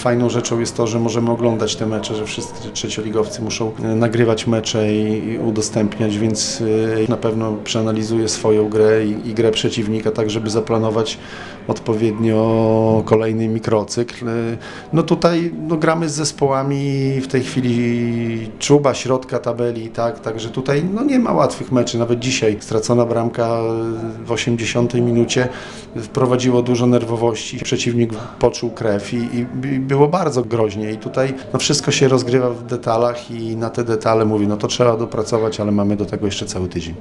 Fajną rzeczą jest to, że możemy oglądać te mecze, że wszyscy trzecioligowcy muszą nagrywać mecze i udostępniać, więc na pewno przeanalizuję swoją grę i grę przeciwnika, tak żeby zaplanować odpowiednio kolejny mikrocykl. No tutaj gramy z zespołami w tej chwili czuba środka tabeli, także tutaj nie ma łatwych meczy. Nawet dzisiaj stracona bramka w 80 minucie wprowadziło dużo nerwowości. Przeciwnik poczuł krew i było bardzo groźnie i tutaj wszystko się rozgrywa w detalach i na te detale mówię, to trzeba dopracować, ale mamy do tego jeszcze cały tydzień.